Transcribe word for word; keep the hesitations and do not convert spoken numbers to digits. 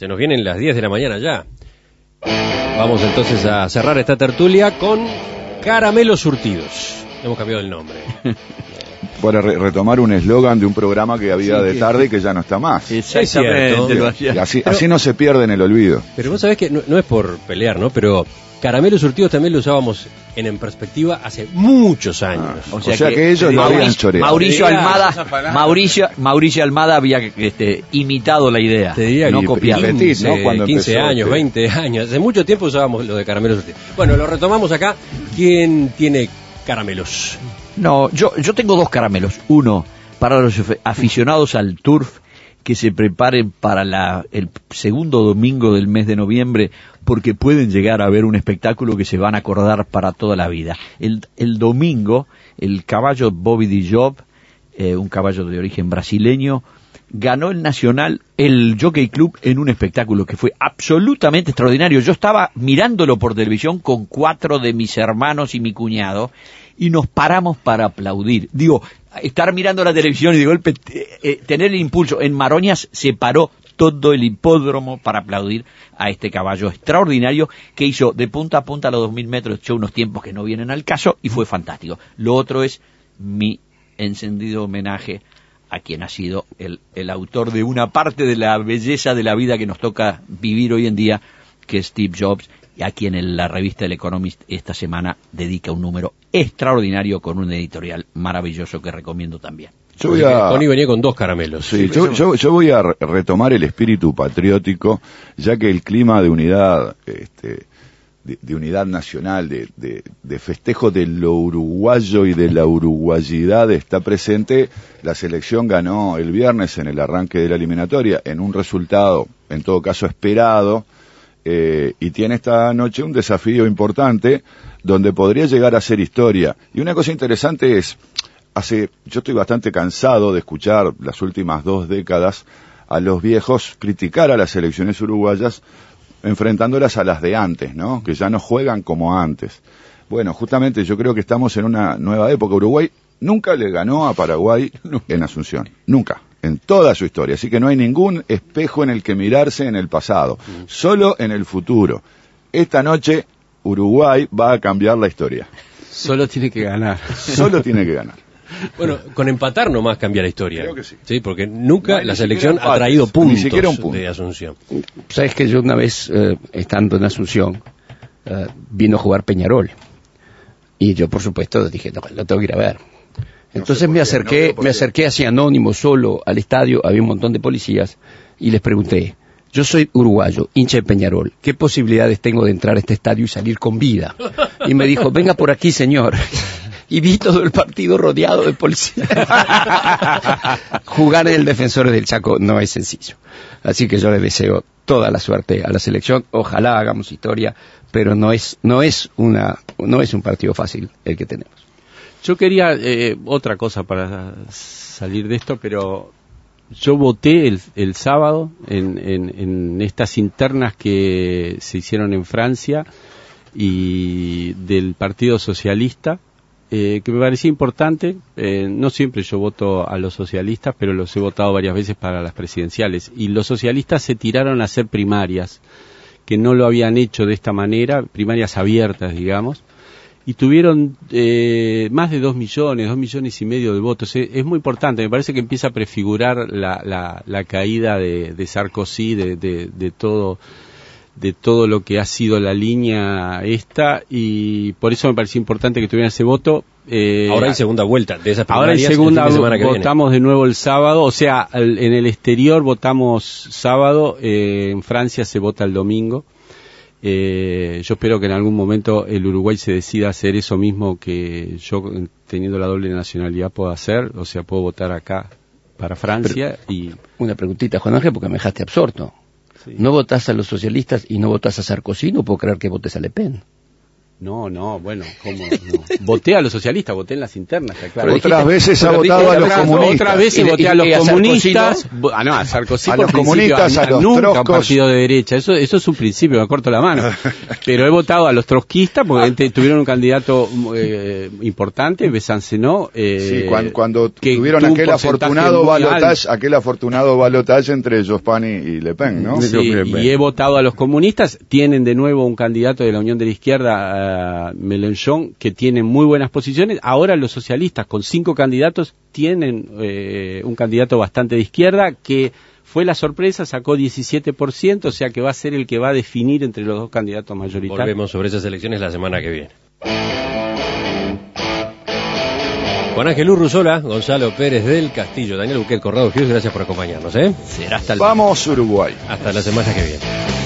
Se nos vienen las diez de la mañana ya. Vamos entonces a cerrar esta tertulia con Caramelos Surtidos. Hemos cambiado el nombre. Para re retomar un eslogan de un programa que había sí, de tarde y que ya no está más. Exactamente. Y así, pero, así no se pierde en el olvido. Pero vos sabés que no, no es por pelear, ¿no? Pero Caramelos Surtidos también lo usábamos en En Perspectiva hace muchos años. Ah, o sea, o sea que, que ellos no habían choreado. Mauricio Almada, Mauricio, Mauricio Almada había este, imitado la idea. Te diría no que copiar. quince, ¿no? Cuando quince empezó, años, sí. veinte años. Hace mucho tiempo usábamos lo de Caramelos Surtidos. Bueno, lo retomamos acá. ¿Quién tiene caramelos? No, yo, yo tengo dos caramelos. Uno, para los aficionados al turf, que se preparen para la, el segundo domingo del mes de noviembre, porque pueden llegar a ver un espectáculo que se van a acordar para toda la vida. El, el domingo, el caballo Bobby Dijob, eh, un caballo de origen brasileño, ganó el Nacional, el Jockey Club, en un espectáculo que fue absolutamente extraordinario. Yo estaba mirándolo por televisión con cuatro de mis hermanos y mi cuñado, y nos paramos para aplaudir. Digo, estar mirando la televisión y de golpe eh, tener el impulso. En Maroñas se paró todo el hipódromo para aplaudir a este caballo extraordinario que hizo de punta a punta a los dos mil metros, echó unos tiempos que no vienen al caso y fue fantástico. Lo otro es mi encendido homenaje a quien ha sido el, el autor de una parte de la belleza de la vida que nos toca vivir hoy en día, que es Steve Jobs, y a quien en la revista El Economist esta semana dedica un número extraordinario con un editorial maravilloso que recomiendo también. Yo voy a... Tony venía con dos caramelos. Sí, yo, yo, yo voy a retomar el espíritu patriótico, ya que el clima de unidad, este, de, de unidad nacional, de, de, de festejo de lo uruguayo y de la uruguayidad está presente. La selección ganó el viernes en el arranque de la eliminatoria, en un resultado, en todo caso, esperado. Eh, y tiene esta noche un desafío importante donde podría llegar a ser historia. Y una cosa interesante es, hace, yo estoy bastante cansado de escuchar las últimas dos décadas a los viejos criticar a las selecciones uruguayas enfrentándolas a las de antes, ¿no? Que ya no juegan como antes. Bueno, justamente yo creo que estamos en una nueva época. Uruguay nunca le ganó a Paraguay en Asunción, nunca. En toda su historia, así que no hay ningún espejo en el que mirarse en el pasado, solo en el futuro. Esta noche Uruguay va a cambiar la historia. Solo tiene que ganar. Solo tiene que ganar. Bueno, con empatar nomás cambia la historia. Creo que sí. Sí, porque nunca no, la selección empates, ha traído puntos ni siquiera un punto. De Asunción. Sabes que yo una vez, eh, estando en Asunción, eh, vino a jugar Peñarol. Y yo, por supuesto, dije, no, lo tengo que ir a ver. Entonces no me acerqué, no me acerqué así anónimo, solo, al estadio, había un montón de policías, y les pregunté, yo soy uruguayo, hincha de Peñarol, ¿qué posibilidades tengo de entrar a este estadio y salir con vida? Y me dijo, venga por aquí, señor. Y vi todo el partido rodeado de policías. Jugar en el Defensores del Chaco no es sencillo. Así que yo le deseo toda la suerte a la selección, ojalá hagamos historia, pero no es, no es una, no es un partido fácil el que tenemos. Yo quería eh, otra cosa para salir de esto, pero yo voté el, el sábado en, en, en estas internas que se hicieron en Francia y del Partido Socialista, eh, que me parecía importante. Eh, no siempre yo voto a los socialistas, pero los he votado varias veces para las presidenciales. Y los socialistas se tiraron a hacer primarias, que no lo habían hecho de esta manera, primarias abiertas, digamos. Y tuvieron eh, más de dos millones, dos millones y medio de votos. Es, es muy importante, me parece que empieza a prefigurar la, la, la caída de, de Sarkozy, de, de, de todo de todo lo que ha sido la línea esta, y por eso me pareció importante que tuvieran ese voto. Eh, ahora hay segunda vuelta de esas primarias. Ahora hay segunda, el fin de semana que votamos viene. De nuevo el sábado, o sea, el, en el exterior votamos sábado, eh, en Francia se vota el domingo. Eh, yo espero que en algún momento el Uruguay se decida hacer eso mismo que yo, teniendo la doble nacionalidad, puedo hacer, o sea, puedo votar acá para Francia. Pero, y una preguntita, Juan Ángel, porque me dejaste absorto. Sí. ¿No votás a los socialistas y no votás a Sarkozy? No puedo creer que votes a Le Pen. No, no, bueno, ¿cómo? No. Voté a los socialistas, voté en las internas, está claro. Otras Dijiste, veces ha pero votado dijiste, a los otras- comunistas. Otras veces Y- voté y- a los y a Sarkozy comunistas. bo- Ah, no, a Sarkozy A por los principio, comunistas, a los nunca un trotskos. partido de derecha. Eso, eso es un principio, me corto la mano. Pero he votado a los trotskistas porque te- tuvieron un candidato eh, importante, Besancenot. Eh, Sí, cuando, cuando que tuvieron tuvo un aquel porcentaje afortunado muy balotaje, alto. aquel afortunado balotaje entre Jospin y, y Le Pen, ¿no? Sí, y he votado a los comunistas. Tienen de nuevo un candidato de la Unión de la Izquierda, uh, Mélenchon, que tiene muy buenas posiciones. Ahora los socialistas, con cinco candidatos, tienen eh, un candidato bastante de izquierda que fue la sorpresa, sacó diecisiete por ciento, o sea que va a ser el que va a definir entre los dos candidatos mayoritarios. Volvemos sobre esas elecciones la semana que viene. Juan Ángel Urruzola, Gonzalo Pérez del Castillo, Daniel Buquet, Corrado Hughes, gracias por acompañarnos, ¿eh? Será hasta el Vamos Uruguay. Hasta la semana que viene.